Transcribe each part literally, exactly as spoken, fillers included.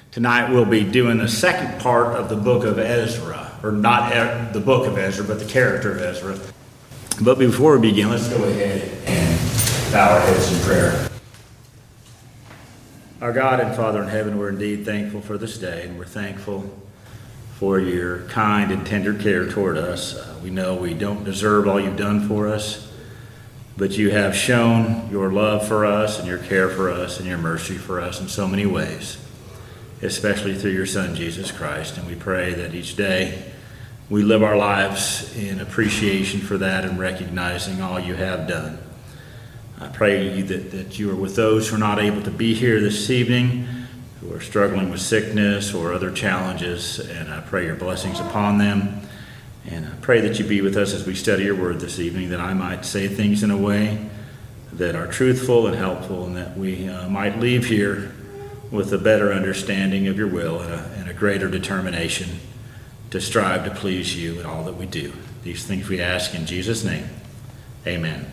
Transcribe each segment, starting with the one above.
Tonight we'll be doing the second part of the book of Ezra, or not e- the book of Ezra, but the character of Ezra. But before we begin, let's go ahead and bow our heads in prayer. Our God and Father in heaven, we're indeed thankful for this day, and we're thankful for your kind and tender care toward us. Uh, we know we don't deserve all you've done for us, but you have shown your love for us and your care for us and your mercy for us in so many ways, especially through your Son, Jesus Christ. And we pray that each day we live our lives in appreciation for that and recognizing all you have done. I pray that, that you are with those who are not able to be here this evening, who are struggling with sickness or other challenges, and I pray your blessings upon them. And I pray that you be with us as we study your word this evening, that I might say things in a way that are truthful and helpful, and that we uh, might leave here with a better understanding of your will and a, and a greater determination to strive to please you in all that we do. These things we ask in Jesus' name. Amen.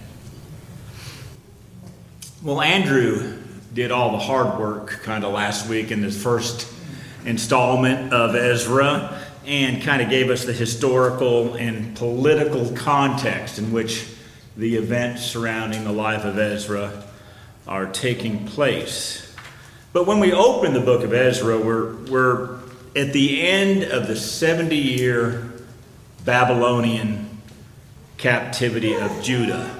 Well, Andrew did all the hard work kind of last week in this first installment of Ezra and kind of gave us the historical and political context in which the events surrounding the life of Ezra are taking place. But when we open the book of Ezra, we're, we're at the end of the seventy-year Babylonian captivity of Judah.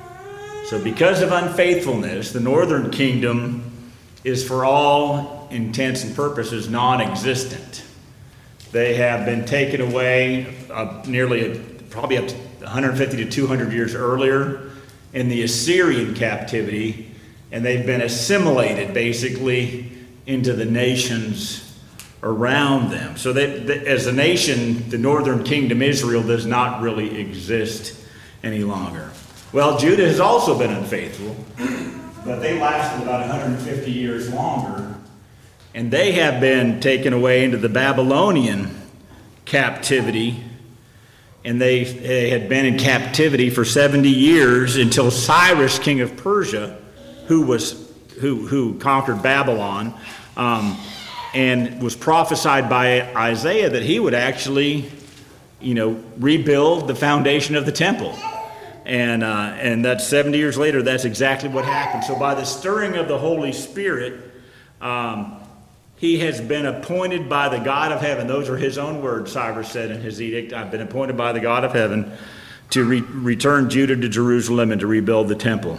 So because of unfaithfulness, the northern kingdom is for all intents and purposes non-existent. They have been taken away uh, nearly, a, probably up to one hundred fifty to two hundred years earlier in the Assyrian captivity, and they've been assimilated basically into the nations around them. So that, that as a nation, the northern kingdom, Israel, does not really exist any longer. Well, Judah has also been unfaithful, but they lasted about one hundred fifty years longer, and they have been taken away into the Babylonian captivity, and they, they had been in captivity for seventy years until Cyrus, king of Persia, who was who who conquered Babylon, um, and was prophesied by Isaiah that he would actually, you know, rebuild the foundation of the temple. And uh, and that's seventy years later, that's exactly what happened. So by the stirring of the Holy Spirit, um, he has been appointed by the God of heaven. Those are his own words, Cyrus said in his edict. I've been appointed by the God of heaven to re- return Judah to Jerusalem and to rebuild the temple.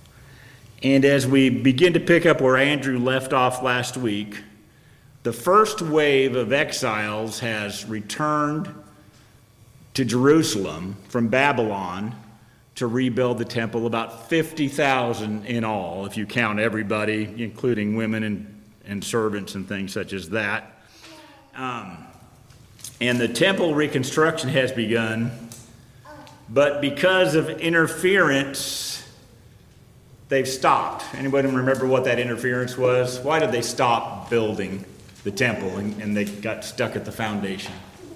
And as we begin to pick up where Andrew left off last week, the first wave of exiles has returned to Jerusalem from Babylon to rebuild the temple, about fifty thousand in all, if you count everybody, including women and, and servants and things such as that. Um, and the temple reconstruction has begun, but because of interference, they've stopped. Anybody remember what that interference was? Why did they stop building the temple and, and they got stuck at the foundation?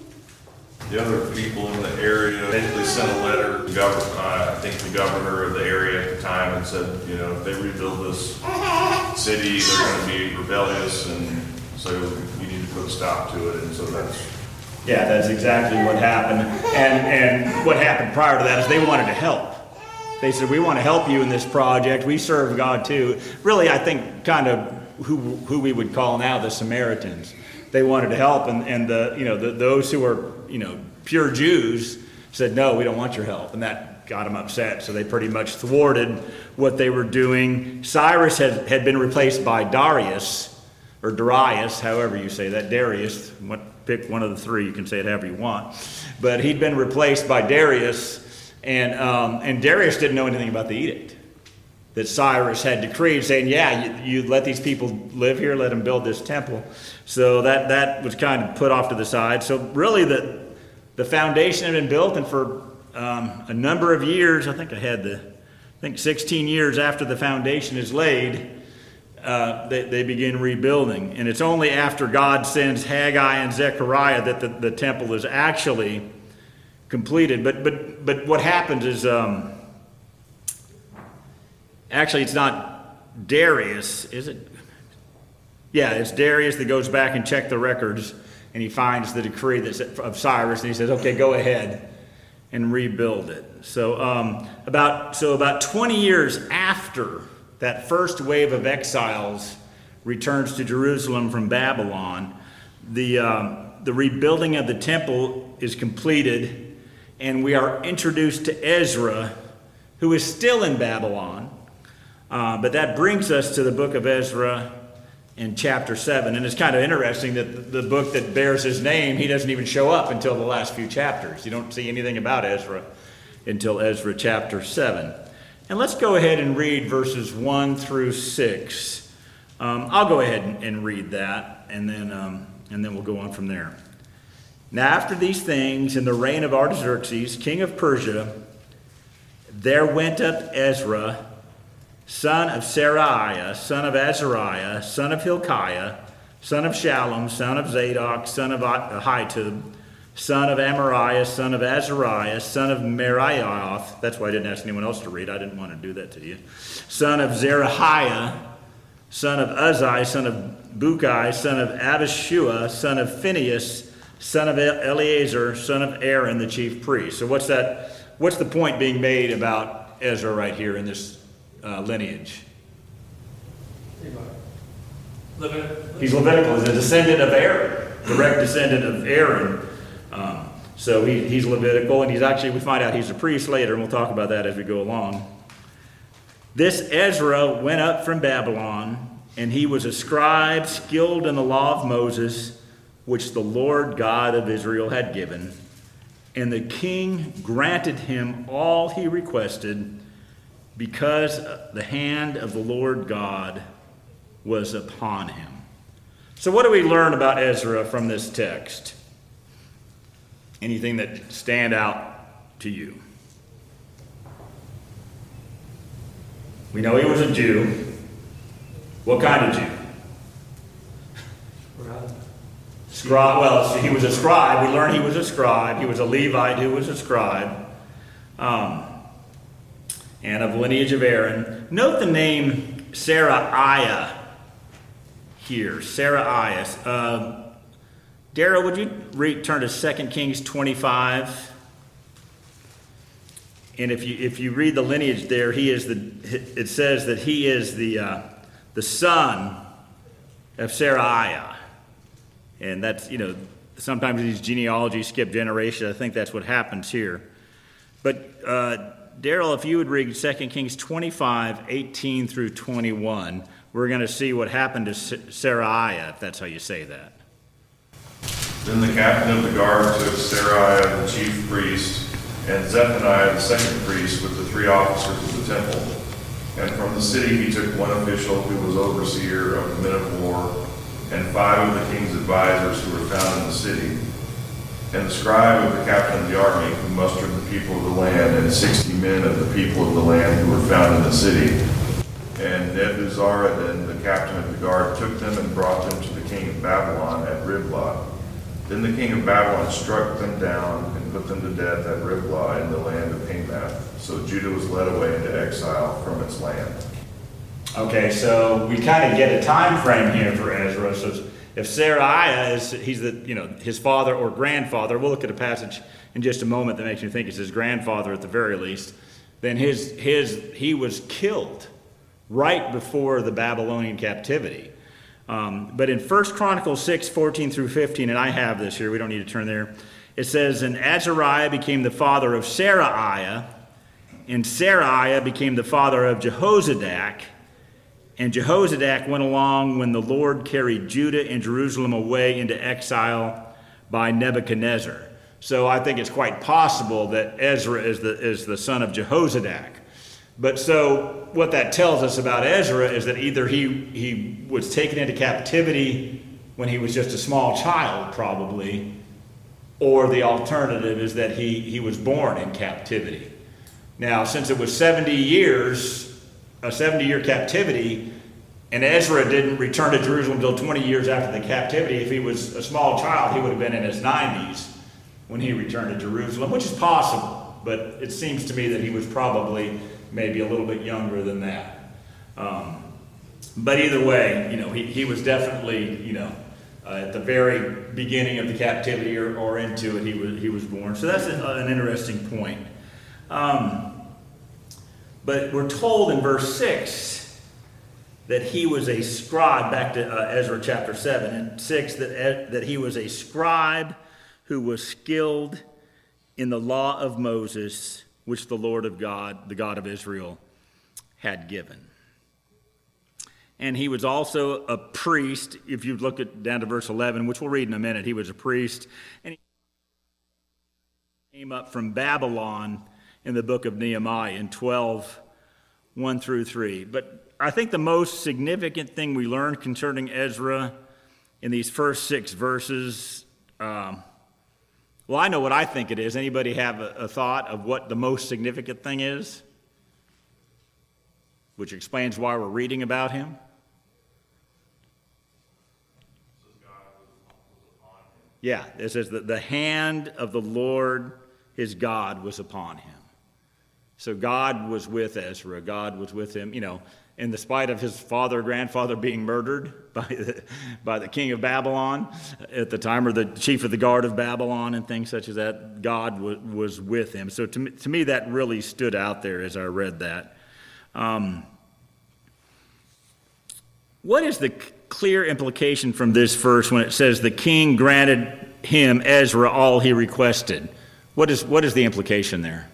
The other people in the area, they, they sent a letter to the governor, uh, I think the governor of the area at the time, and said, you know, if they rebuild this city, they're going to be rebellious, and so you need to put a stop to it. And so that's yeah, that's exactly what happened. And and what happened prior to that is they wanted to help. They said, we want to help you in this project. We serve God too. Really, I think kind of who who we would call now the Samaritans. They wanted to help, and, and the you know the, those who were you know pure Jews said, no, we don't want your help, and that got them upset. So they pretty much thwarted what they were doing. Cyrus had, had been replaced by Darius, or Darius, however you say that, Darius. What, pick one of the three. You can say it however you want. But he'd been replaced by Darius, and um, and Darius didn't know anything about the edict that Cyrus had decreed, saying, yeah, you, you let these people live here, let them build this temple. So that, that was kind of put off to the side. So really the the foundation had been built, and for um, a number of years, I think I had the, I think sixteen years after the foundation is laid, uh, they, they begin rebuilding. And it's only after God sends Haggai and Zechariah that the, the temple is actually completed. But but but what happens is, um, actually it's not Darius, is it? Yeah, it's Darius that goes back and checks the records, and he finds the decree that's of Cyrus, and he says, okay, go ahead and rebuild it. So um, about so about twenty years after that first wave of exiles returns to Jerusalem from Babylon, the uh, the rebuilding of the temple is completed, and we are introduced to Ezra, who is still in Babylon. Uh, but that brings us to the book of Ezra in chapter seven. And it's kind of interesting that the book that bears his name, he doesn't even show up until the last few chapters. You don't see anything about Ezra until Ezra chapter seven. And let's go ahead and read verses one through six. Um, I'll go ahead and, and read that, and then, um, and then we'll go on from there. Now after these things, in the reign of Artaxerxes, king of Persia, there went up Ezra, son of Seraiah, son of Azariah, son of Hilkiah, son of Shallum, son of Zadok, son of Ahitub, son of Amariah, son of Azariah, son of Meraioth. That's why I didn't ask anyone else to read. I didn't want to do that to you. Son of Zerahiah, son of Uzzi, son of Bukai, son of Abishua, son of Phinehas, son of Eleazar, son of Aaron, the chief priest. So what's that? What's the point being made about Ezra right here in this uh, lineage? Levitical. He's Levitical. He's a descendant of Aaron, direct descendant of Aaron. Um, so he, he's Levitical, and he's actually, we find out he's a priest later, and we'll talk about that as we go along. This Ezra went up from Babylon, and he was a scribe skilled in the law of Moses, which the Lord God of Israel had given. And the king granted him all he requested, because the hand of the Lord God was upon him. So what do we learn about Ezra from this text? Anything that stand out to you? We know he was a Jew. What kind of Jew? Scribe. Well, he was a scribe. We learn he was a scribe. He was a Levite who was a scribe. Um, and of the lineage of Aaron. Note the name Seraiah here. Seraiah. Uh, Darrell, would you re- turn to Second Kings twenty-five? And if you if you read the lineage there, he is the. It says that he is the uh, the son of Seraiah, and that's, you know, sometimes these genealogies skip generations. I think that's what happens here. But uh, Darrell, if you would read Second Kings twenty-five, eighteen through twenty-one, we're going to see what happened to Seraiah, if that's how you say that. Then the captain of the guard took Seraiah the chief priest and Zephaniah the second priest with the three officers of the temple. And from the city he took one official who was overseer of the men of war, and five of the king's advisors who were found in the city, and the scribe of the captain of the army who mustered the people of the land, and sixty men of the people of the land who were found in the city. And Nebuzaradan, the captain of the guard, took them and brought them to the king of Babylon at Riblah. Then the king of Babylon struck them down and put them to death at Riblah in the land of Hamath. So Judah was led away into exile from its land. Okay, so we kind of get a time frame here for Ezra. So if Seraiah is, he's the, you know, his father or grandfather, we'll look at a passage in just a moment that makes me think it's his grandfather at the very least, then his, his, he was killed right before the Babylonian captivity. Um, but in First Chronicles six, fourteen through fifteen, and I have this here, we don't need to turn there, it says, and Azariah became the father of Seraiah, and Seraiah became the father of Jehozadak, and Jehozadak went along when the Lord carried Judah and Jerusalem away into exile by Nebuchadnezzar. So I think it's quite possible that Ezra is the, is the son of Jehozadak. But so what that tells us about Ezra is that either he, he was taken into captivity when he was just a small child, probably, or the alternative is that he, he was born in captivity. Now, since it was seventy years, a seventy-year captivity, and Ezra didn't return to Jerusalem until twenty years after the captivity, if he was a small child, he would have been in his nineties when he returned to Jerusalem, which is possible, but it seems to me that he was probably maybe a little bit younger than that. Um, but either way, you know, he, he was definitely, you know, uh, at the very beginning of the captivity or, or into it, he was he was born. So that's an, an interesting point. Um, but we're told in verse six that he was a scribe, back to uh, Ezra chapter seven and six, that, that he was a scribe who was skilled in the law of Moses, which the Lord of God, the God of Israel, had given. And he was also a priest. If you look at down to verse eleven, which we'll read in a minute, he was a priest. And he came up from Babylon in the book of Nehemiah in twelve, one through three. But I think the most significant thing we learned concerning Ezra in these first six verses, um, well, I know what I think it is. Anybody have a, a thought of what the most significant thing is? Which explains why we're reading about him. Yeah, it says that the hand of the Lord, his God, was upon him. So God was with Ezra. God was with him, you know, in the spite of his father, grandfather being murdered by the, by the king of Babylon at the time, or the chief of the guard of Babylon and things such as that, God w- was with him. So to me, to me, that really stood out there as I read that. Um, what is the clear implication from this verse when it says the king granted him, Ezra, all he requested? What is what is the implication there?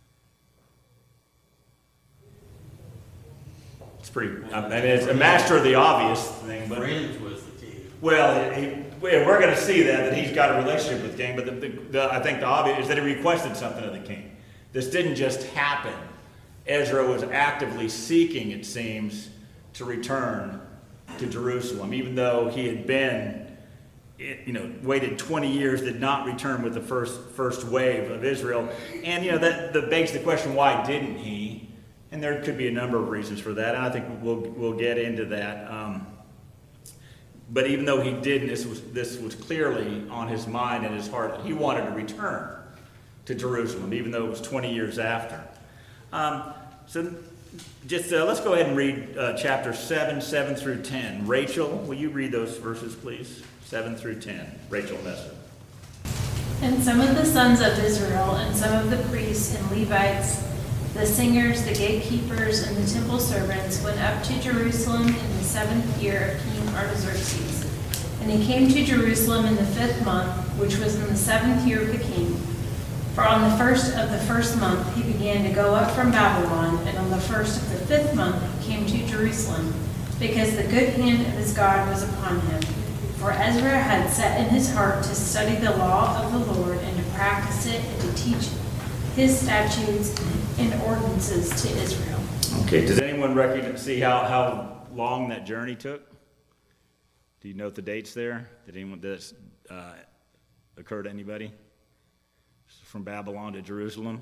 It's pretty. I mean, it's a master of the obvious thing, but Friends was the king. well, he, we're going to see that that he's got a relationship with the king. But the, the, the, I think the obvious is that he requested something of the king. This didn't just happen. Ezra was actively seeking, it seems, to return to Jerusalem, even though he had been, you know, waited twenty years, did not return with the first first wave of Israel. And, you know, that, that begs the question, why didn't he? And there could be a number of reasons for that, and I think we'll we'll get into that. Um, but even though he didn't, this was this was clearly on his mind and his heart that he wanted to return to Jerusalem, even though it was twenty years after. Um, so just uh, let's go ahead and read uh, chapter seven, seven through ten. Rachel, will you read those verses, please? seven through ten. Rachel Messer. And some of the sons of Israel, and some of the priests and Levites, the singers, the gatekeepers, and the temple servants went up to Jerusalem in the seventh year of King Artaxerxes. And he came to Jerusalem in the fifth month, which was in the seventh year of the king. For on the first of the first month he began to go up from Babylon, and on the first of the fifth month he came to Jerusalem, because the good hand of his God was upon him. For Ezra had set in his heart to study the law of the Lord, and to practice it, and to teach his statutes and ordinances to Israel. Okay, does anyone recognize, see how, how long that journey took? Do you note the dates there? Did anyone, did this uh, occur to anybody? From Babylon to Jerusalem?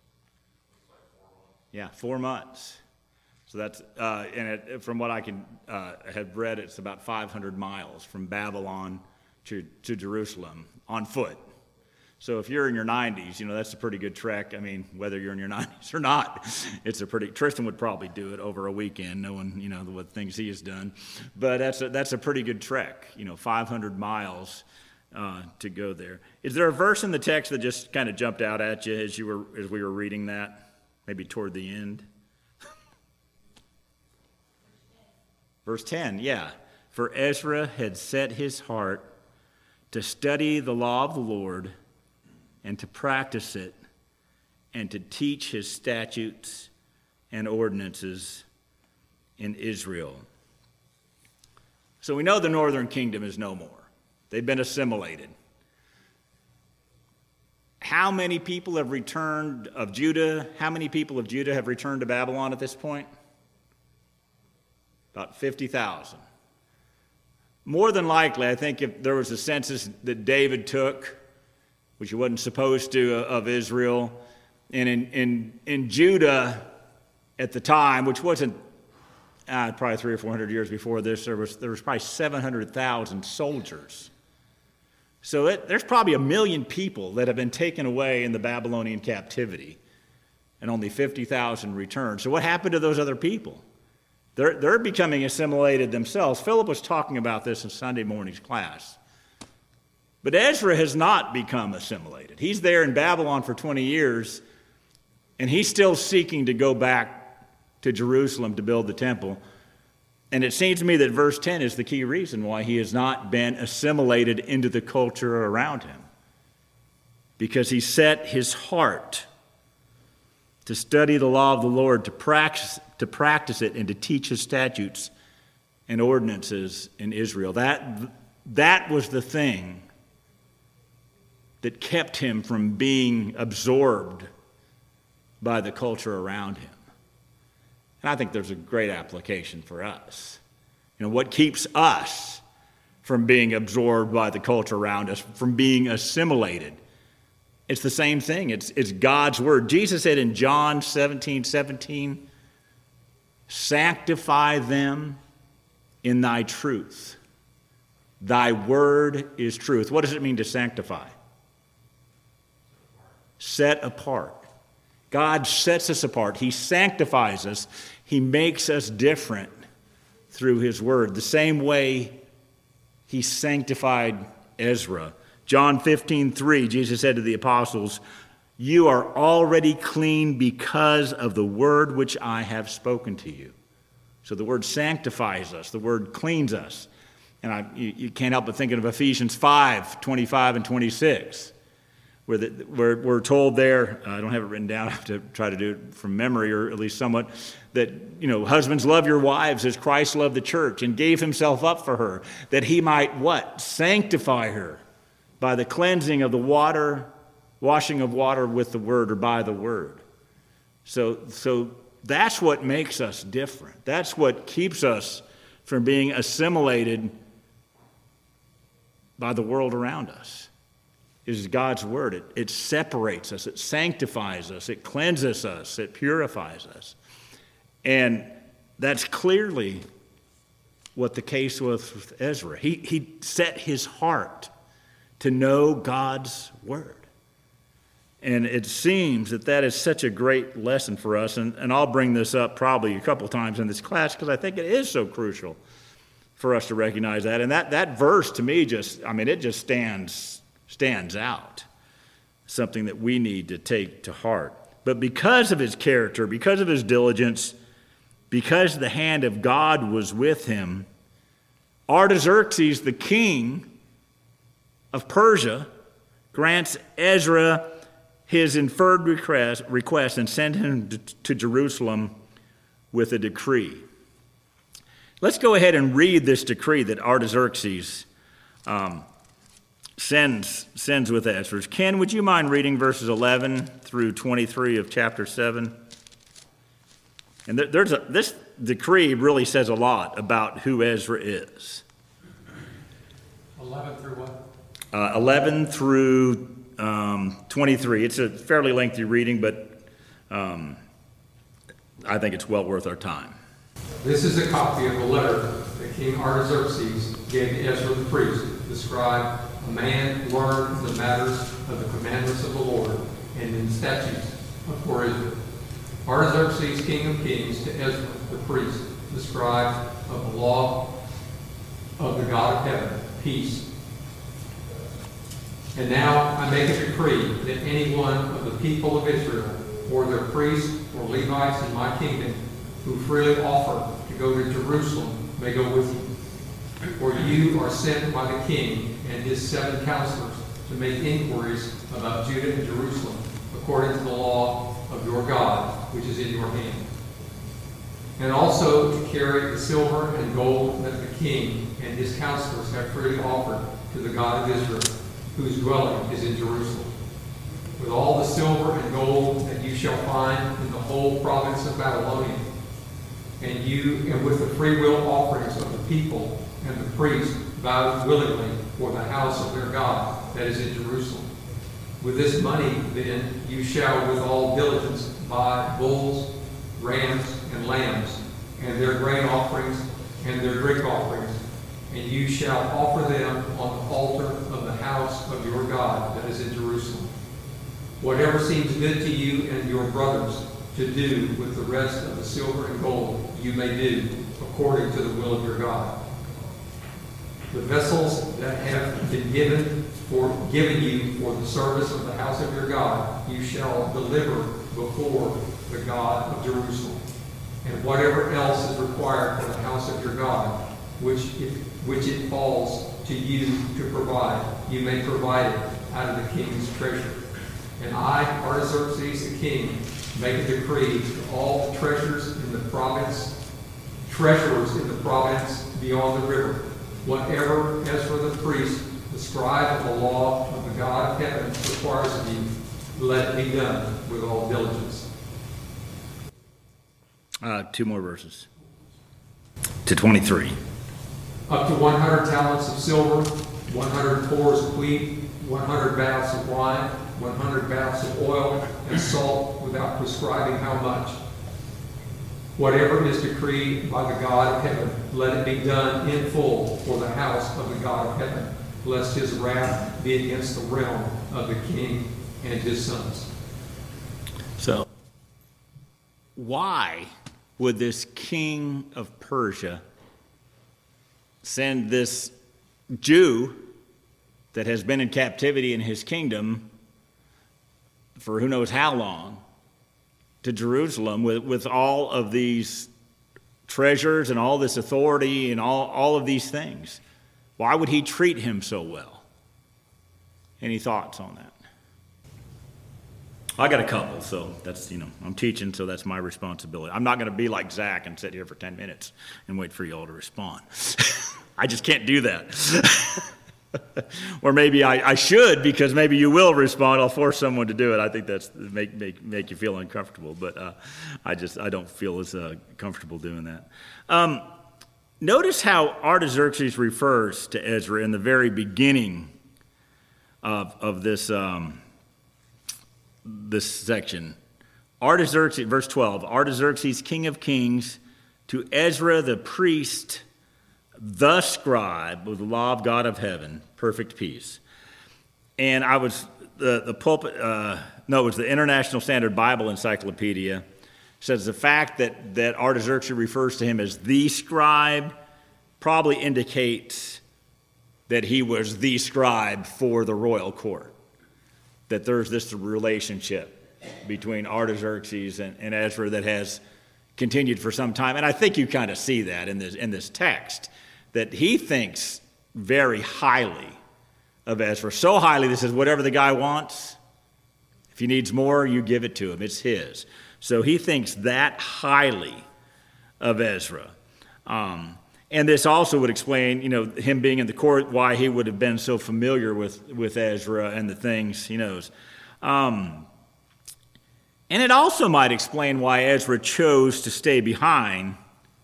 Yeah, four months. So that's, uh, and it, from what I can uh, have read, it's about five hundred miles from Babylon to, to Jerusalem on foot. So if you're in your nineties, you know, that's a pretty good trek. I mean, whether you're in your nineties or not, it's a pretty, Tristan would probably do it over a weekend, knowing, you know, what things he has done. But that's a, that's a pretty good trek, you know, five hundred miles uh, to go there. Is there a verse in the text that just kind of jumped out at you as you were, as we were reading that, maybe toward the end? Verse ten, yeah. For Ezra had set his heart to study the law of the Lord and to practice it and to teach his statutes and ordinances in Israel. So we know the northern kingdom is no more. They've been assimilated. How many people have returned of Judah? How many people of Judah have returned to Babylon at this point? About fifty thousand. More than likely, I think if there was a census that David took, which he wasn't supposed to, of Israel, and in, in, in Judah at the time, which wasn't uh, probably three or four hundred years before this, there was, there was probably seven hundred thousand soldiers. So it, there's probably a million people that have been taken away in the Babylonian captivity, and only fifty thousand returned. So what happened to those other people? They're, they're becoming assimilated themselves. Philip was talking about this in Sunday morning's class. But Ezra has not become assimilated. He's there in Babylon for twenty years, and he's still seeking to go back to Jerusalem to build the temple. And it seems to me that verse ten is the key reason why he has not been assimilated into the culture around him. Because he set his heart to study the law of the Lord, to practice, to practice it, and to teach his statutes and ordinances in Israel. That, that was the thing that kept him from being absorbed by the culture around him. And I think there's a great application for us. You know, what keeps us from being absorbed by the culture around us, from being assimilated? It's the same thing. It's, it's God's word. Jesus said in John seventeen seventeen, sanctify them in thy truth. Thy word is truth. What does it mean to sanctify? Set apart. God sets us apart. He sanctifies us. He makes us different through his word. The same way he sanctified Ezra. John fifteen three, Jesus said to the apostles, you are already clean because of the word which I have spoken to you. So the word sanctifies us. The word cleans us. And I, you, you can't help but thinking of Ephesians five twenty-five and twenty-six. Where the, we're, we're told there, uh, I don't have it written down, I have to try to do it from memory, or at least somewhat, that, you know, husbands, love your wives as Christ loved the church and gave himself up for her, that he might what? Sanctify her by the cleansing of the water, washing of water with the word, or by the word. So, so that's what makes us different. That's what keeps us from being assimilated by the world around us. Is God's word. It, it separates us. It sanctifies us. It cleanses us. It purifies us. And that's clearly what the case was with Ezra. He, he set his heart to know God's word. And it seems that that is such a great lesson for us. And, and I'll bring this up probably a couple times in this class because I think it is so crucial for us to recognize that. And that, that verse to me just, I mean, it just stands stands out, something that we need to take to heart. But because of his character, because of his diligence, because the hand of God was with him, Artaxerxes, the king of Persia, grants Ezra his inferred request, request and sends him to, to Jerusalem with a decree. Let's go ahead and read this decree that Artaxerxes um, Sends, sends with Ezra. Ken, would you mind reading verses eleven through twenty-three of chapter seven? And there, there's a, this decree really says a lot about who Ezra is. eleven through what? Uh, eleven through um, twenty-three. It's a fairly lengthy reading, but um, I think it's well worth our time. This is a copy of the letter that King Artaxerxes gave to Ezra the priest, the scribe, a man learned in the matters of the commandments of the Lord and in the statutes for Israel. Artaxerxes, king of kings, to Ezra the priest, the scribe of the law of the God of heaven, peace. And now I make a decree that any one of the people of Israel, or their priests or Levites in my kingdom, who freely offer to go to Jerusalem, may go with you. For you are sent by the king and his seven counselors to make inquiries about Judah and Jerusalem, according to the law of your God, which is in your hand. And also to carry the silver and gold that the king and his counselors have freely offered to the God of Israel, whose dwelling is in Jerusalem. With all the silver and gold that you shall find in the whole province of Babylonia, and you, and with the freewill offerings of the people and the priests vowed willingly for the house of their God that is in Jerusalem. With this money, then, you shall with all diligence buy bulls, rams, and lambs, and their grain offerings and their drink offerings, and you shall offer them on the altar of the house of your God that is in Jerusalem. Whatever seems good to you and your brothers to do with the rest of the silver and gold, you may do, according to the will of your God. The vessels that have been given for given you for the service of the house of your God, you shall deliver before the God of Jerusalem. And whatever else is required for the house of your God, which it, which it falls to you to provide, you may provide it out of the king's treasure. And I, Artaxerxes the king, make a decree to all the treasures in the province, treasurers in the province beyond the river, whatever Ezra the priest, the scribe of the law of the God of heaven, requires of you, let it be done with all diligence. Uh, two more verses. To twenty-three. Up to one hundred talents of silver, one hundred cores of wheat, one hundred baths of wine, one hundred baths of oil and salt, without prescribing how much. Whatever is decreed by the God of heaven, let it be done in full for the house of the God of heaven, lest his wrath be against the realm of the king and his sons. So, why would this king of Persia send this Jew that has been in captivity in his kingdom for who knows how long to Jerusalem with, with all of these treasures and all this authority and all, all of these things? Why would he treat him so well? Any thoughts on that? I got a couple, so that's, you know, I'm teaching, so that's my responsibility. I'm not going to be like Zach and sit here for ten minutes and wait for you all to respond. I just can't do that. Or maybe I, I should, because maybe you will respond. I'll force someone to do it. I think that's make make make you feel uncomfortable, but uh, I just I don't feel as uh, comfortable doing that. Um, notice how Artaxerxes refers to Ezra in the very beginning of of this. Um, this section. Artaxerxes, verse twelve, Artaxerxes, king of kings, to Ezra the priest, the scribe of the law of God of heaven, perfect peace. And I was, the, the pulpit, uh, no, it was the International Standard Bible Encyclopedia, says the fact that, that Artaxerxes refers to him as the scribe probably indicates that he was the scribe for the royal court. That there's this relationship between Artaxerxes and, and Ezra that has continued for some time. And I think you kind of see that in this, in this text, that he thinks very highly of Ezra. So highly that says whatever the guy wants, if he needs more, you give it to him. It's his. So he thinks that highly of Ezra. Um, and this also would explain, you know, him being in the court, why he would have been so familiar with, with Ezra and the things he knows. Um, and it also might explain why Ezra chose to stay behind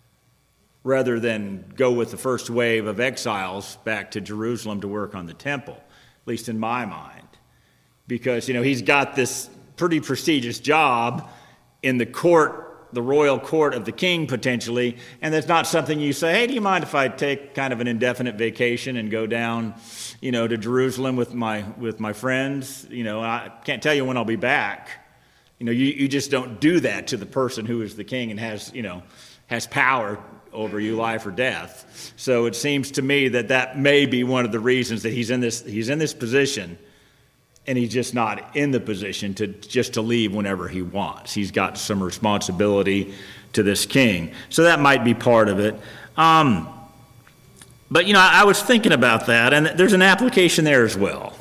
rather than go with the first wave of exiles back to Jerusalem to work on the temple, at least in my mind. Because, you know, he's got this pretty prestigious job in the court, the royal court of the king, potentially, and that's not something you say, hey, do you mind if I take kind of an indefinite vacation and go down, you know, to Jerusalem with my with my friends? You know, I can't tell you when I'll be back. You know, you, you just don't do that to the person who is the king and has, you know, has power over you, life or death. So it seems to me that that may be one of the reasons that he's in this he's in this position. And he's just not in the position to just to leave whenever he wants. He's got some responsibility to this king. So that might be part of it. Um, but, you know, I, I was thinking about that, and there's an application there as well.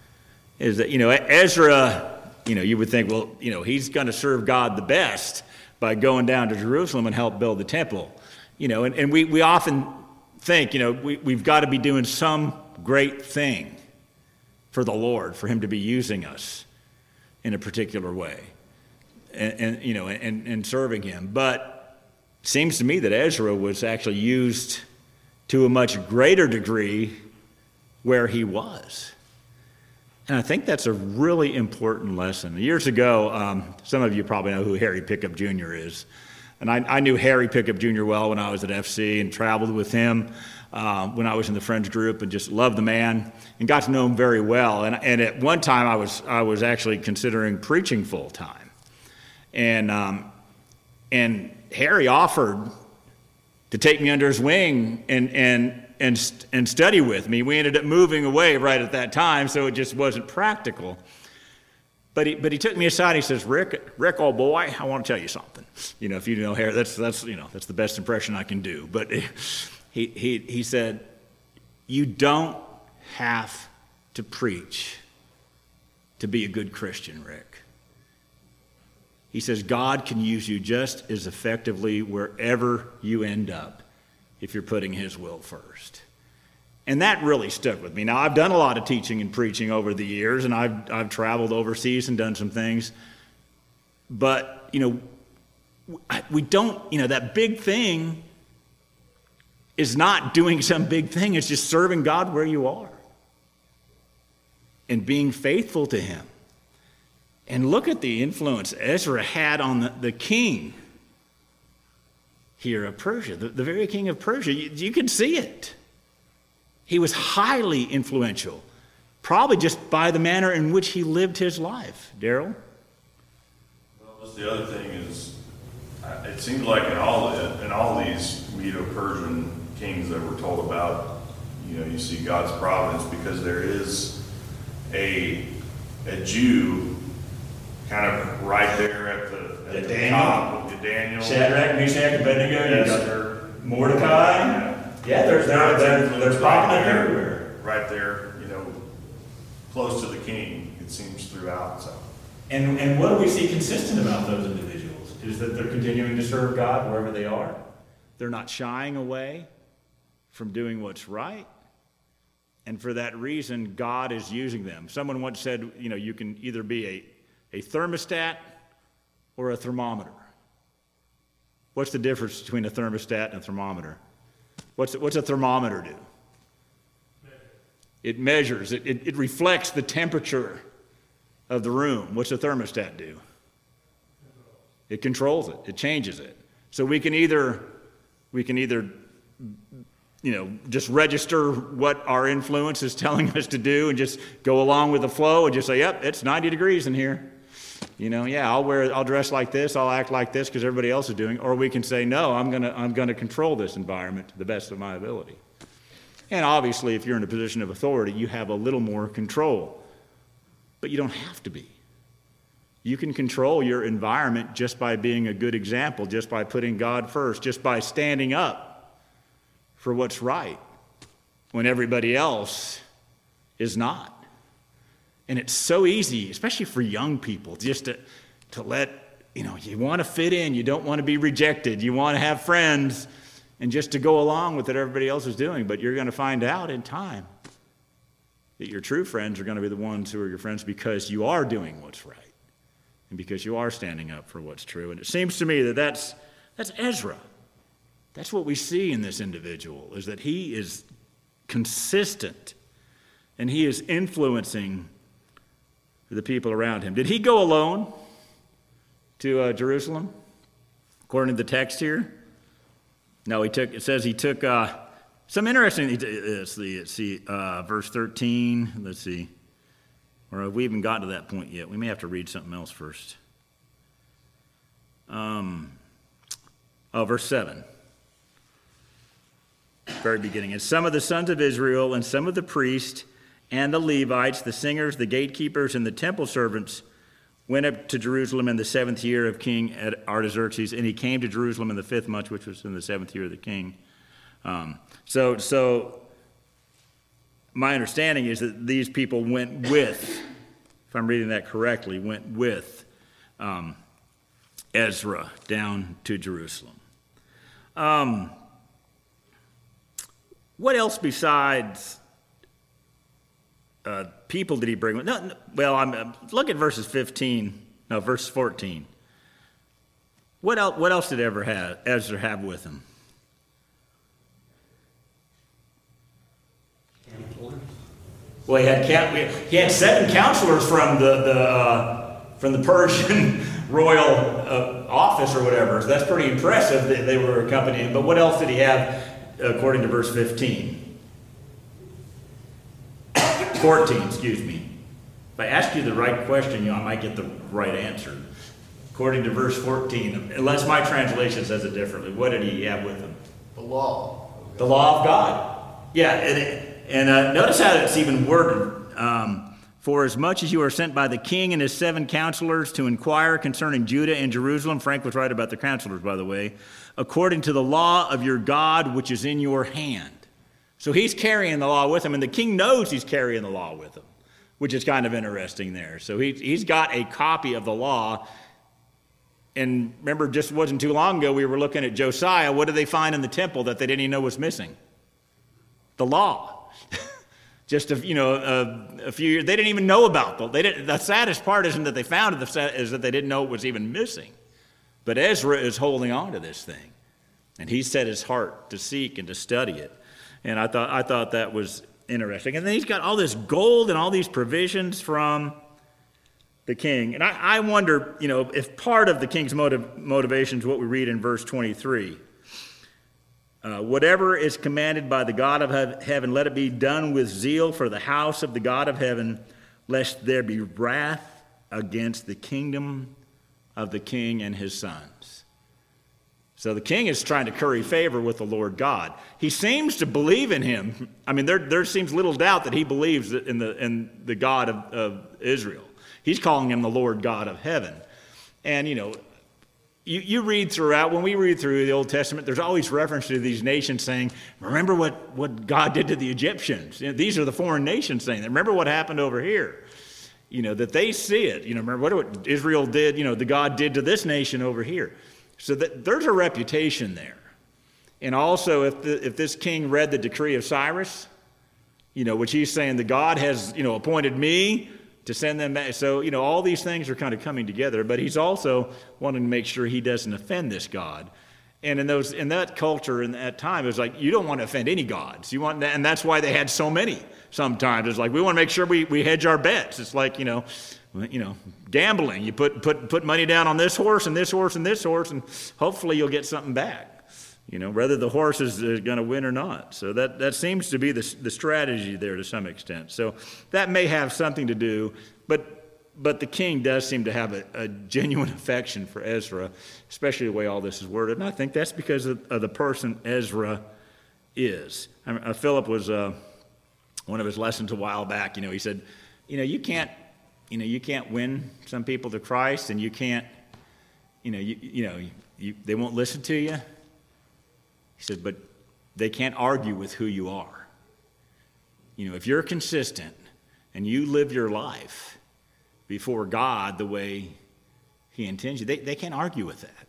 Is that, you know, Ezra, you know, you would think, well, you know, he's going to serve God the best by going down to Jerusalem and help build the temple. You know, and, and we, we often think, you know, we, we've got to be doing some great thing for the Lord, for him to be using us in a particular way and, and you know, and, and serving him. But it seems to me that Ezra was actually used to a much greater degree where he was. And I think that's a really important lesson. Years ago, um, some of you probably know who Harry Pickup Junior is. And I, I knew Harry Pickup Junior well when I was at F C and traveled with him uh, when I was in the Friends group, and just loved the man and got to know him very well. And, and at one time, I was I was actually considering preaching full time, and um, and Harry offered to take me under his wing and, and, and, and study with me. We ended up moving away right at that time, so it just wasn't practical. But he, but he took me aside. He says, Rick, Rick, old boy, I want to tell you something. You know, if you know Harry, that's, that's, you know, that's the best impression I can do. But he, he, he said, you don't have to preach to be a good Christian, Rick. He says, God can use you just as effectively wherever you end up if you're putting his will first. And that really stuck with me. Now, I've done a lot of teaching and preaching over the years, and I've, I've traveled overseas and done some things. But, you know, we don't, you know, that big thing is not doing some big thing. It's just serving God where you are and being faithful to him. And look at the influence Ezra had on the, the king here of Persia, the, the very king of Persia. You, you can see it. He was highly influential, probably just by the manner in which he lived his life. Daryl? Well, just the other thing is, uh, it seems like in all in all these Medo-Persian kings that we're told about, you know, you see God's providence because there is a a Jew kind of right there at the, at the Daniel. top with the Daniel. Shadrach, Meshach, Abednego, Yes, you got they're- Mordecai. Yeah. Yeah, there's God's they're, they're, influence they're popping up right there, everywhere. Right there, you know, close to the king, it seems throughout. So And, and what do we see consistent about those individuals? Is that they're continuing to serve God wherever they are. They're not shying away from doing what's right. And for that reason, God is using them. Someone once said, you know, you can either be a, a thermostat or a thermometer. What's the difference between a thermostat and a thermometer? What's, what's a thermometer do? It measures, it, it, it reflects the temperature of the room. What's a thermostat do? It controls it, it changes it. So we can either, we can either, you know, just register what our influence is telling us to do and just go along with the flow and just say, yep, it's ninety degrees in here. You know, yeah, I'll wear, I'll dress like this, I'll act like this because everybody else is doing. Or we can say, no, I'm gonna, I'm gonna control this environment to the best of my ability. And obviously, if you're in a position of authority, you have a little more control. But you don't have to be. You can control your environment just by being a good example, just by putting God first, just by standing up for what's right when everybody else is not. And it's so easy, especially for young people, just to, to let, you know, you want to fit in, you don't want to be rejected, you want to have friends, and just to go along with what everybody else is doing. But you're going to find out in time that your true friends are going to be the ones who are your friends because you are doing what's right and because you are standing up for what's true. And it seems to me that that's, that's Ezra. That's what we see in this individual, is that he is consistent and he is influencing the people around him. Did he go alone to uh, Jerusalem, according to the text here? No, he took. It says he took uh, some interesting. Let's see, let's see uh, verse thirteen. Let's see, or have we even gotten to that point yet? We may have to read something else first. Um, oh, verse seven. Very beginning. And some of the sons of Israel and some of the priests and the Levites, the singers, the gatekeepers, and the temple servants went up to Jerusalem in the seventh year of King Artaxerxes, and he came to Jerusalem in the fifth month, which was in the seventh year of the king. Um, so, so my understanding is that these people went with, if I'm reading that correctly, went with um, Ezra down to Jerusalem. Um, what else besides Uh, people did he bring with? No, no, well, I'm, uh, look at verses fifteen, no, verse fourteen. What else, what else did ever have, Ezra have with him? Well, he had, he had seven counselors from the, the, uh, from the Persian royal uh, office or whatever. So that's pretty impressive that they were accompanying. But what else did he have according to verse fifteen? fourteen, excuse me. If I ask you the right question, you know, I might get the right answer. According to verse fourteen, unless my translation says it differently, what did he have with him? a The law. The law of God. Yeah, and, and uh, notice how it's even worded. Um, For as much as you are sent by the king and his seven counselors to inquire concerning Judah and Jerusalem, Frank was right about the counselors, by the way, according to the law of your God, which is in your hand. So he's carrying the law with him, and the king knows he's carrying the law with him, which is kind of interesting there. So he, he's got a copy of the law. And remember, just wasn't too long ago, we were looking at Josiah. What did they find in the temple that they didn't even know was missing? The law. Just a, you know, a, a few years, they didn't even know about them. They didn't, the saddest part isn't that they found it, the, is that they didn't know it was even missing. But Ezra is holding on to this thing. And he set his heart to seek and to study it. And I thought, I thought that was interesting. And then he's got all this gold and all these provisions from the king. And I, I wonder, you know, if part of the king's motive, motivation is what we read in verse twenty-three. Uh, whatever is commanded by the God of heaven, let it be done with zeal for the house of the God of heaven, lest there be wrath against the kingdom of the king and his sons. So the king is trying to curry favor with the Lord God. He seems to believe in him. I mean, there, there seems little doubt that he believes in the, in the God of, of Israel. He's calling him the Lord God of heaven. And, you know, You, you read throughout, when we read through the Old Testament, there's always reference to these nations saying, remember what, what God did to the Egyptians. You know, these are the foreign nations saying that. Remember what happened over here. You know, that they see it. You know, remember what Israel did, you know, the God did to this nation over here. So that there's a reputation there. And also, if, the, if this king read the decree of Cyrus, you know, which he's saying the God has, you know, appointed me to send them back. So, you know, all these things are kind of coming together, but he's also wanting to make sure he doesn't offend this God. And in those, in that culture, in that time, it was like, you don't want to offend any gods. You want, and that's why they had so many sometimes. It's like, we want to make sure we, we hedge our bets. It's like, you know, you know, gambling. You put, put, put money down on this horse and this horse and this horse, and hopefully you'll get something back. You know, whether the horse is going to win or not. So that, that seems to be the, the strategy there to some extent. So that may have something to do, but but the king does seem to have a, a genuine affection for Ezra, especially the way all this is worded. And I think that's because of, of the person Ezra is. I mean, uh, Philip was, uh, one of his lessons a while back, you know, he said, you know, you can't, you know, you can't win some people to Christ, and you can't, you know, you, you know, you, they won't listen to you. He said, but they can't argue with who you are. You know, if you're consistent and you live your life before God the way he intends you, they, they can't argue with that.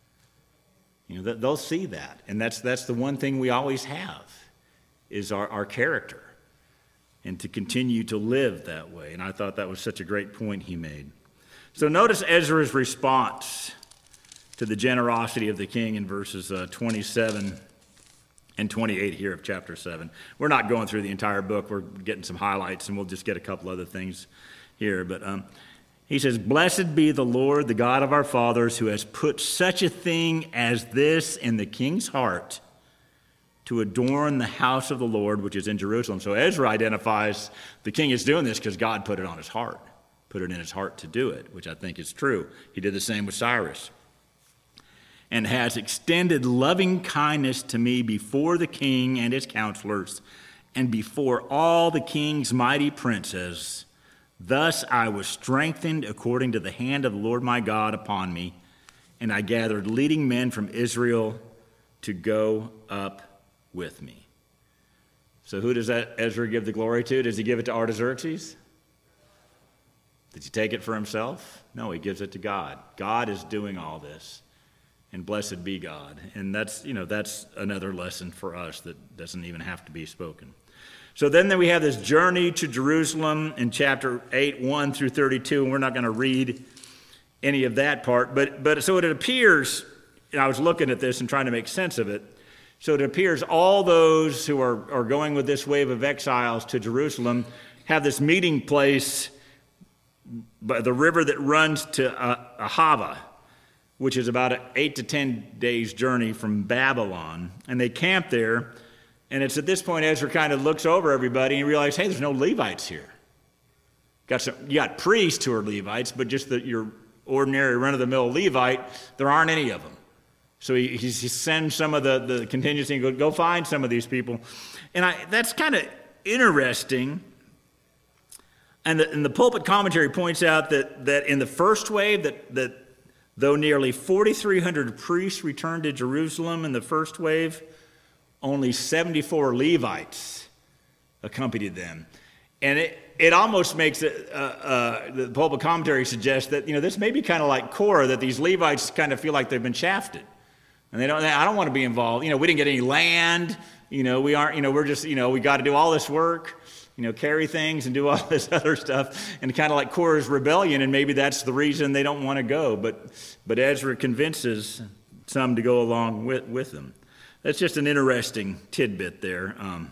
You know, they'll see that. And that's that's the one thing we always have, is our, our character, and to continue to live that way. And I thought that was such a great point he made. So notice Ezra's response to the generosity of the king in verses uh, twenty-seven and twenty-eight here of chapter seven. We're not going through the entire book. We're getting some highlights, and we'll just get a couple other things here. But um, he says, "Blessed be the Lord, the God of our fathers, who has put such a thing as this in the king's heart, to adorn the house of the Lord, which is in Jerusalem." So Ezra identifies the king is doing this because God put it on his heart, put it in his heart to do it, which I think is true. He did the same with Cyrus. "And has extended loving kindness to me before the king and his counselors, and before all the king's mighty princes. Thus I was strengthened according to the hand of the Lord my God upon me, and I gathered leading men from Israel to go up with me." So who does that Ezra give the glory to? Does he give it to Artaxerxes? Did he take it for himself? No, he gives it to God. God is doing all this. And blessed be God. And that's, you know, that's another lesson for us that doesn't even have to be spoken. So then, then we have this journey to Jerusalem in chapter eight, one through thirty-two, and we're not going to read any of that part. But, but so it appears, and I was looking at this and trying to make sense of it, so it appears all those who are, are going with this wave of exiles to Jerusalem have this meeting place by the river that runs to uh, Ahava, which is about an eight to ten days journey from Babylon. And they camp there. And it's at this point Ezra kind of looks over everybody and realizes, hey, there's no Levites here. Got some, you got priests who are Levites, but just the, your ordinary run-of-the-mill Levite, there aren't any of them. So he, he sends some of the, the contingency and go, go find some of these people. And I, that's kind of interesting. And the, and the pulpit commentary points out that, that in the first wave, that, that though nearly forty-three hundred priests returned to Jerusalem in the first wave, only seventy-four Levites accompanied them. And it, it almost makes it, uh, uh, the pulpit commentary suggests that, you know, this may be kind of like Korah, that these Levites kind of feel like they've been shafted. And they don't, I don't want to be involved. You know, we didn't get any land. You know, we aren't, you know, we're just, you know, we got to do all this work, you know, carry things and do all this other stuff. And kind of like Korah's rebellion, and maybe that's the reason they don't want to go. But, but Ezra convinces some to go along with, with them. That's just an interesting tidbit there. Um,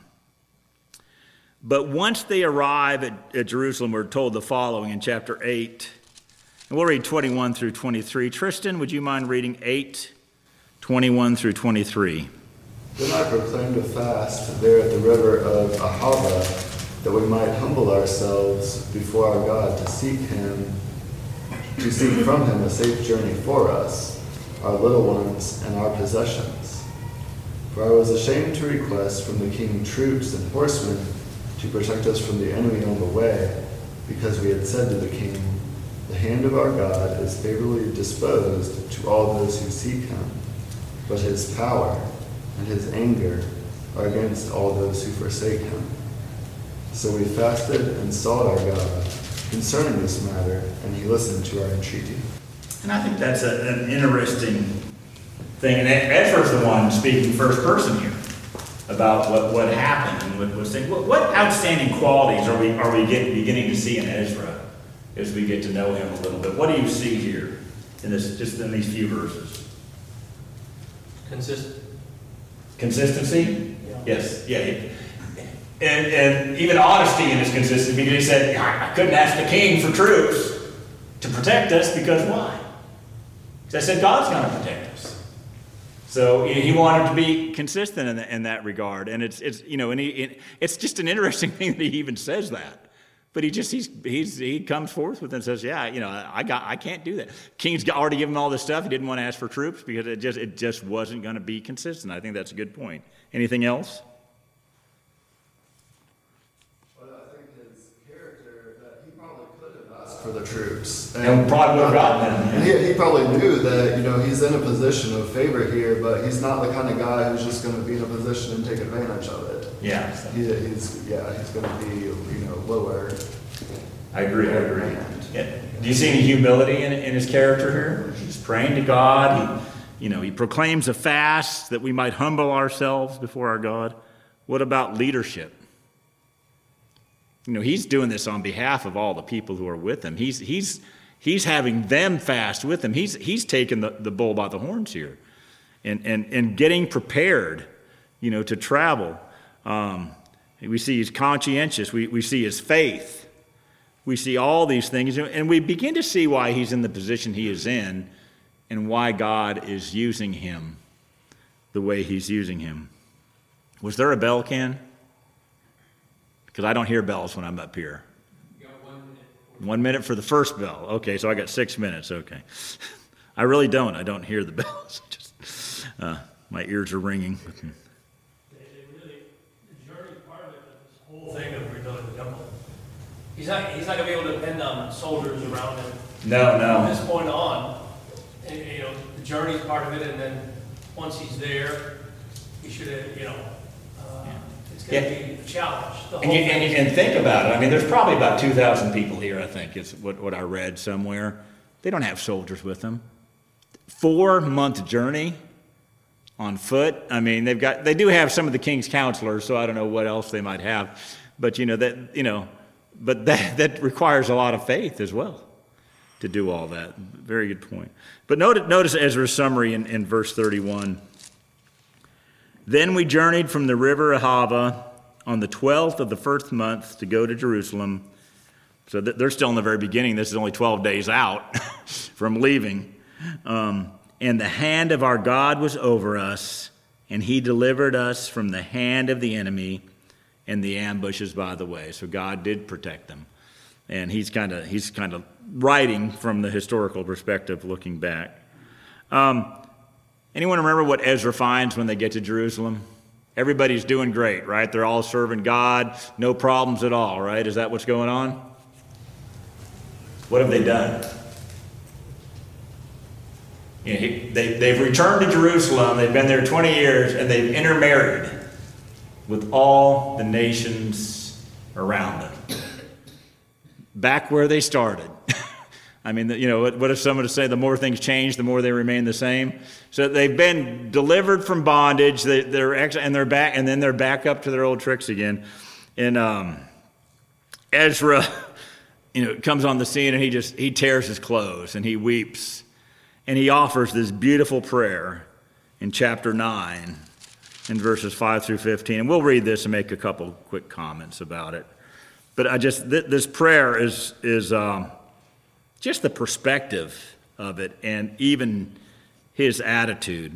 but once they arrive at, at Jerusalem, we're told the following in chapter eight. And we'll read twenty-one through twenty-three. Tristan, would you mind reading eight, twenty-one through twenty-three? Then I proclaimed a fast there at the river of Ahava, that we might humble ourselves before our God to seek him, to seek from him a safe journey for us, our little ones, and our possessions. For I was ashamed to request from the king troops and horsemen to protect us from the enemy on the way, because we had said to the king, the hand of our God is favorably disposed to all those who seek him, but his power and his anger are against all those who forsake him. So we fasted and sought our God concerning this matter, and he listened to our entreaty. And I think that's a, an interesting thing. And Ezra's the one speaking first person here about what, what happened and what was saying. What, what outstanding qualities are we are we get, beginning to see in Ezra as we get to know him a little bit? What do you see here in this, just in these few verses? Consistent. Consistency? Yeah. Yes. Yeah. And, and even honesty in his consistency, because he said, I couldn't ask the king for troops to protect us, because why? Because I said God's going to protect us. So he wanted to be consistent in, the, in that regard, and it's it's you know, and he it, it's just an interesting thing that he even says that. But he just he's he's he comes forth with it and says, yeah, you know, I got I can't do that. King's already given him all this stuff. He didn't want to ask for troops because it just it just wasn't going to be consistent. I think that's a good point. Anything else? Well, I think his character, that he probably could have asked for the troops. And probably would have gotten them. And he, he probably knew that, you know, he's in a position of favor here, but he's not the kind of guy who's just going to be in a position and take advantage of it. Yeah. He, he's, yeah, he's going to be, you know, lower. I agree, I agree. Yeah. Do you see any humility in, in his character here? He's praying to God. He, you know, he proclaims a fast that we might humble ourselves before our God. What about leadership? You know, he's doing this on behalf of all the people who are with him. He's he's he's having them fast with him. He's he's taking the, the bull by the horns here, and and and getting prepared, you know, to travel. Um, we see he's conscientious. We we see his faith. We see all these things, and we begin to see why he's in the position he is in, and why God is using him the way he's using him. Was there a bell, Ken? Because I don't hear bells when I'm up here. You got one minute. One minute for the first bell. Okay, so I got six minutes. Okay. I really don't. I don't hear the bells. Just uh, my ears are ringing. They, they really, the journey part of it, this whole thing of rebuilding the temple. He's not, he's not going to be able to depend on soldiers around him. No, From no. this point on, and, you know, the journey's part of it, and then once he's there, he should have, you know, uh, it's going to Yeah. be a challenge. The whole And you, thing. and you can think about it. I mean, there's probably about two thousand people here, I think, is what, what I read somewhere. They don't have soldiers with them. Four-month journey on foot. I mean, they've got, they do have some of the king's counselors, so I don't know what else they might have. But, you know, that, you know, but that, that requires a lot of faith as well to do all that. Very good point. But notice, notice Ezra's summary in, in verse thirty-one. Then we journeyed from the river Ahava on the twelfth of the first month to go to Jerusalem. So they're still in the very beginning. This is only twelve days out from leaving. Um, and the hand of our God was over us, and he delivered us from the hand of the enemy and the ambushes by the way. So God did protect them. And he's kind of he's kind of writing from the historical perspective, looking back. Um, Anyone remember what Ezra finds when they get to Jerusalem? Everybody's doing great, right? They're all serving God, no problems at all, right? Is that what's going on? What have they done? You know, he, they, they've returned to Jerusalem, they've been there twenty years, and they've intermarried with all the nations around them. Back where they started. I mean, you know, what if someone would say the more things change, the more they remain the same? So they've been delivered from bondage, they, they're ex- and they're back, and then they're back up to their old tricks again. And um, Ezra, you know, comes on the scene and he just he tears his clothes and he weeps, and he offers this beautiful prayer in chapter nine, in verses five through fifteen. And we'll read this and make a couple quick comments about it. But I just th- this prayer is is. Um, Just the perspective of it and even his attitude.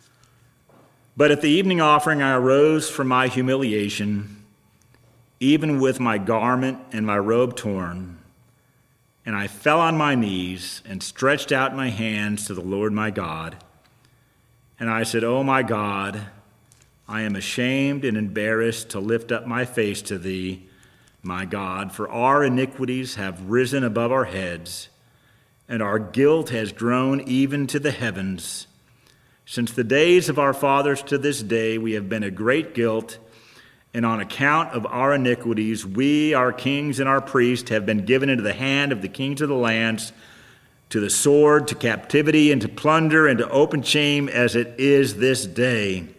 But at the evening offering, I arose from my humiliation, even with my garment and my robe torn, and I fell on my knees and stretched out my hands to the Lord my God. And I said, "O my God, I am ashamed and embarrassed to lift up my face to thee, my God, for our iniquities have risen above our heads, and our guilt has grown even to the heavens. Since the days of our fathers to this day, we have been a great guilt, and on account of our iniquities, we, our kings and our priests, have been given into the hand of the kings of the lands, to the sword, to captivity, and to plunder, and to open shame, as it is this day.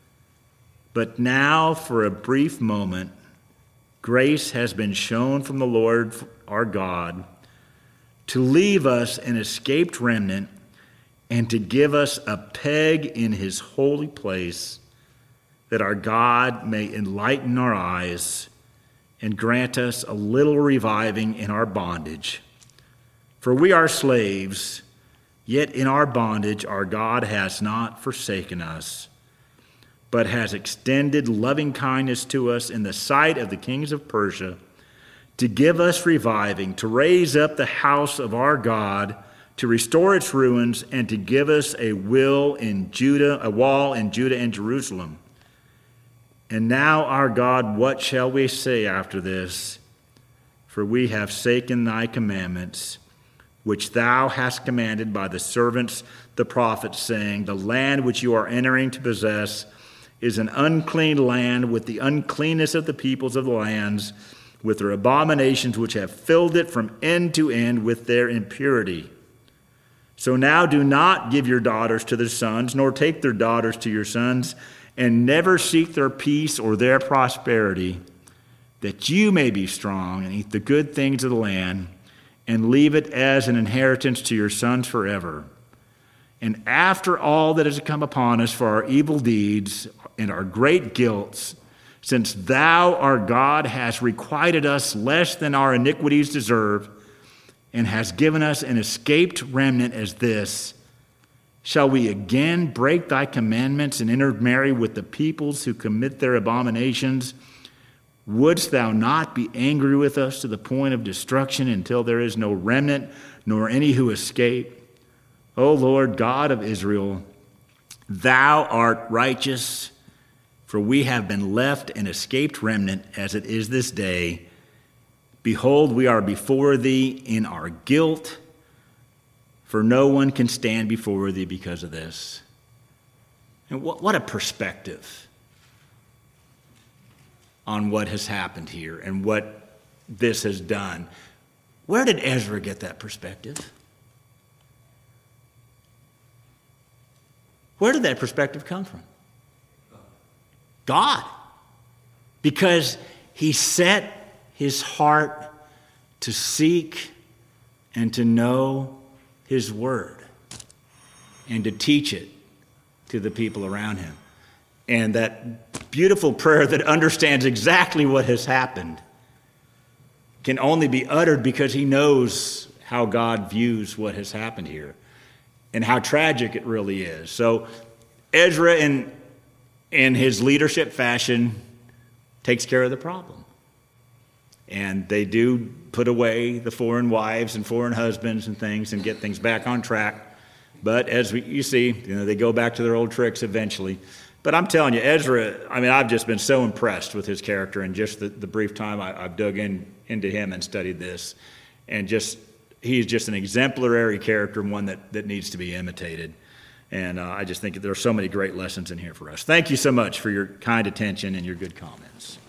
But now, for a brief moment, grace has been shown from the Lord our God to leave us an escaped remnant and to give us a peg in his holy place, that our God may enlighten our eyes and grant us a little reviving in our bondage. For we are slaves, yet in our bondage our God has not forsaken us, but has extended loving kindness to us in the sight of the kings of Persia, to give us reviving, to raise up the house of our God, to restore its ruins, and to give us a will in Judah, a wall in Judah and Jerusalem. And now, our God, what shall we say after this? For we have forsaken thy commandments, which thou hast commanded by the servants, the prophets, saying, the land which you are entering to possess is an unclean land, with the uncleanness of the peoples of the lands, with their abominations which have filled it from end to end with their impurity. So now do not give your daughters to their sons, nor take their daughters to your sons, and never seek their peace or their prosperity, that you may be strong and eat the good things of the land, and leave it as an inheritance to your sons forever. And after all that has come upon us for our evil deeds and our great guilts, since thou, our God, hast requited us less than our iniquities deserve, and hast given us an escaped remnant as this, shall we again break thy commandments and intermarry with the peoples who commit their abominations? Wouldst thou not be angry with us to the point of destruction until there is no remnant, nor any who escape? O Lord God of Israel, thou art righteous, for we have been left an escaped remnant as it is this day. Behold, we are before thee in our guilt, for no one can stand before thee because of this. And what, what a perspective on what has happened here and what this has done. Where did Ezra get that perspective? Where did that perspective come from? God. Because he set his heart to seek and to know his word and to teach it to the people around him. And that beautiful prayer that understands exactly what has happened can only be uttered because he knows how God views what has happened here and how tragic it really is. So Ezra, in, in his leadership fashion, takes care of the problem. And they do put away the foreign wives and foreign husbands and things and get things back on track. But as we, you see, you know, they go back to their old tricks eventually. But I'm telling you, Ezra, I mean, I've just been so impressed with his character and just the, the brief time I, I've dug in into him and studied this. And just, he's just an exemplary character, one that, that needs to be imitated. And uh, I just think there are so many great lessons in here for us. Thank you so much for your kind attention and your good comments.